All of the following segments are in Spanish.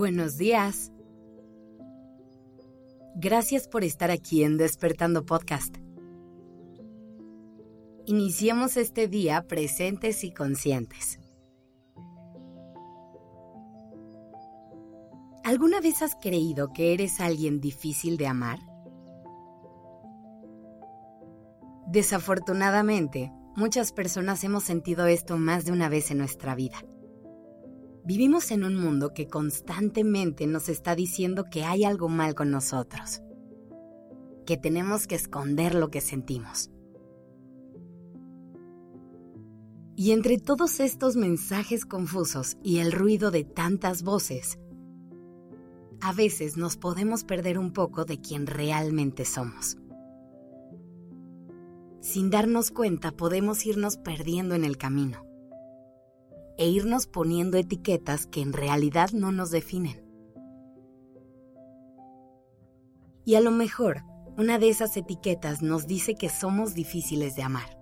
Buenos días. Gracias por estar aquí en Despertando Podcast. Iniciemos este día presentes y conscientes. ¿Alguna vez has creído que eres alguien difícil de amar? Desafortunadamente, muchas personas hemos sentido esto más de una vez en nuestra vida. Vivimos en un mundo que constantemente nos está diciendo que hay algo mal con nosotros, que tenemos que esconder lo que sentimos. Y entre todos estos mensajes confusos y el ruido de tantas voces, a veces nos podemos perder un poco de quién realmente somos. Sin darnos cuenta, podemos irnos perdiendo en el camino e irnos poniendo etiquetas que en realidad no nos definen. Y a lo mejor, una de esas etiquetas nos dice que somos difíciles de amar.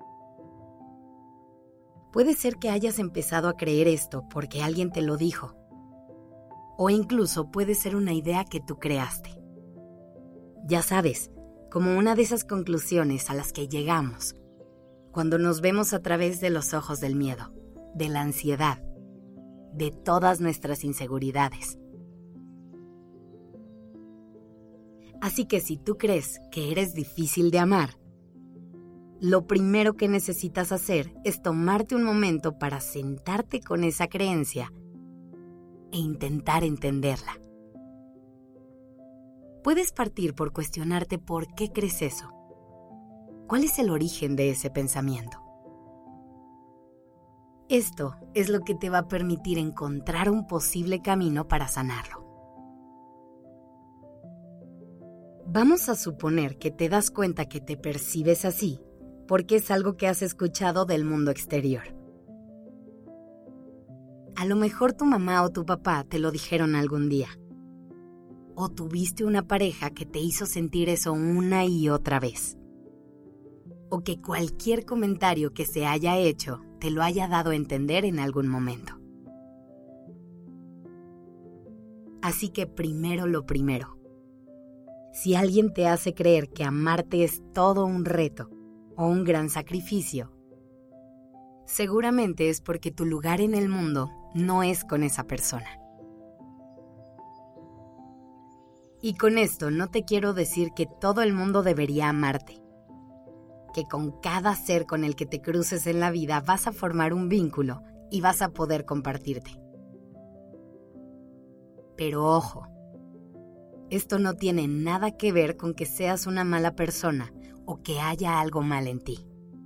Puede ser que hayas empezado a creer esto porque alguien te lo dijo, o incluso puede ser una idea que tú creaste. Ya sabes, como una de esas conclusiones a las que llegamos cuando nos vemos a través de los ojos del miedo, de la ansiedad, de todas nuestras inseguridades. Así que si tú crees que eres difícil de amar, lo primero que necesitas hacer es tomarte un momento para sentarte con esa creencia e intentar entenderla. Puedes partir por cuestionarte por qué crees eso. ¿Cuál es el origen de ese pensamiento? Esto es lo que te va a permitir encontrar un posible camino para sanarlo. Vamos a suponer que te das cuenta que te percibes así porque es algo que has escuchado del mundo exterior. A lo mejor tu mamá o tu papá te lo dijeron algún día. O tuviste una pareja que te hizo sentir eso una y otra vez. O que cualquier comentario que se haya hecho te lo haya dado a entender en algún momento. Así que primero lo primero. Si alguien te hace creer que amarte es todo un reto o un gran sacrificio, seguramente es porque tu lugar en el mundo no es con esa persona. Y con esto no te quiero decir que todo el mundo debería amarte, que con cada ser con el que te cruces en la vida vas a formar un vínculo y vas a poder compartirte. Pero ojo, esto no tiene nada que ver con que seas una mala persona o que haya algo mal en ti.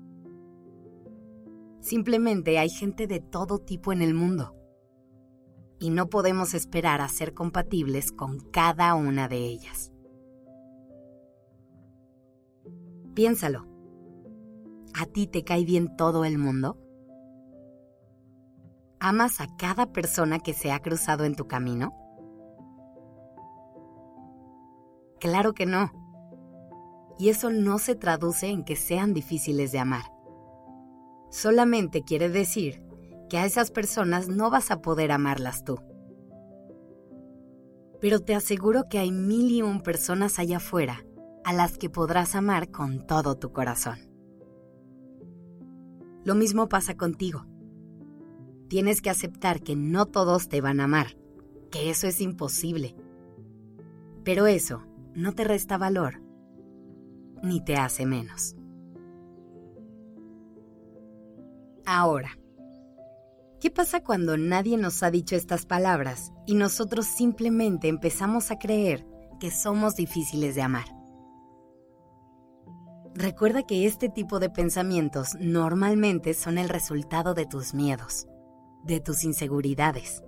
Simplemente hay gente de todo tipo en el mundo y no podemos esperar a ser compatibles con cada una de ellas. Piénsalo. ¿A ti te cae bien todo el mundo? ¿Amas a cada persona que se ha cruzado en tu camino? Claro que no. Y eso no se traduce en que sean difíciles de amar. Solamente quiere decir que a esas personas no vas a poder amarlas tú. Pero te aseguro que hay 1001 personas allá afuera a las que podrás amar con todo tu corazón. Lo mismo pasa contigo. Tienes que aceptar que no todos te van a amar, que eso es imposible. Pero eso no te resta valor, ni te hace menos. Ahora, ¿qué pasa cuando nadie nos ha dicho estas palabras y nosotros simplemente empezamos a creer que somos difíciles de amar? Recuerda que este tipo de pensamientos normalmente son el resultado de tus miedos, de tus inseguridades,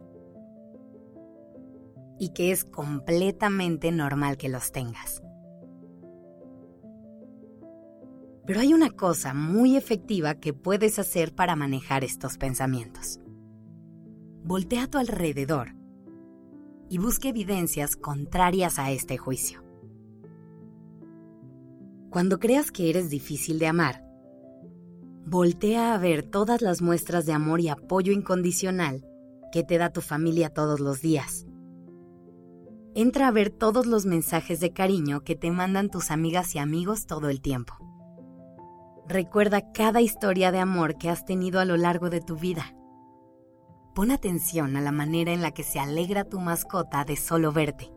y que es completamente normal que los tengas. Pero hay una cosa muy efectiva que puedes hacer para manejar estos pensamientos. Voltea a tu alrededor y busca evidencias contrarias a este juicio. Cuando creas que eres difícil de amar, voltea a ver todas las muestras de amor y apoyo incondicional que te da tu familia todos los días. Entra a ver todos los mensajes de cariño que te mandan tus amigas y amigos todo el tiempo. Recuerda cada historia de amor que has tenido a lo largo de tu vida. Pon atención a la manera en la que se alegra tu mascota de solo verte.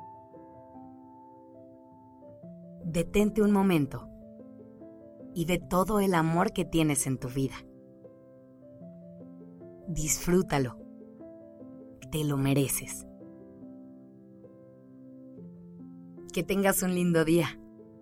Detente un momento y ve todo el amor que tienes en tu vida. Disfrútalo. Te lo mereces. Que tengas un lindo día.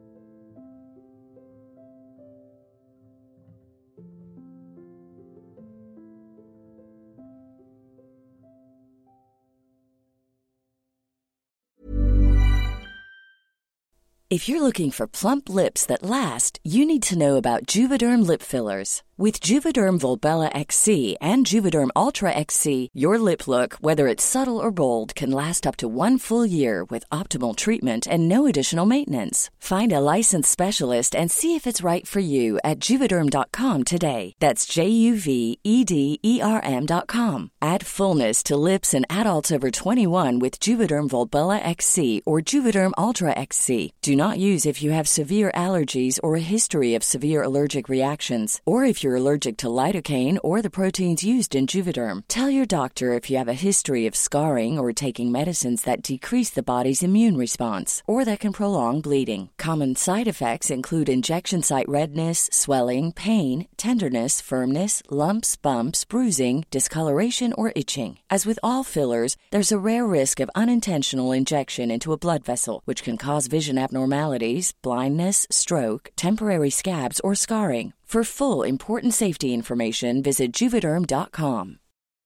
If you're looking for plump lips that last, you need to know about Juvederm lip fillers. With Juvederm Volbella XC and Juvederm Ultra XC, your lip look, whether it's subtle or bold, can last up to 1 full year with optimal treatment and no additional maintenance. Find a licensed specialist and see if it's right for you at Juvederm.com today. That's JUVEDERM.com. Add fullness to lips in adults over 21 with Juvederm Volbella XC or Juvederm Ultra XC. Do not use if you have severe allergies or a history of severe allergic reactions, or if you're allergic to lidocaine or the proteins used in Juvederm. Tell your doctor if you have a history of scarring or taking medicines that decrease the body's immune response or that can prolong bleeding. Common side effects include injection site redness, swelling, pain, tenderness, firmness, lumps, bumps, bruising, discoloration, or itching. As with all fillers, there's a rare risk of unintentional injection into a blood vessel, which can cause vision abnormalities, blindness, stroke, temporary scabs, or scarring. For full, important safety information, visit Juvederm.com.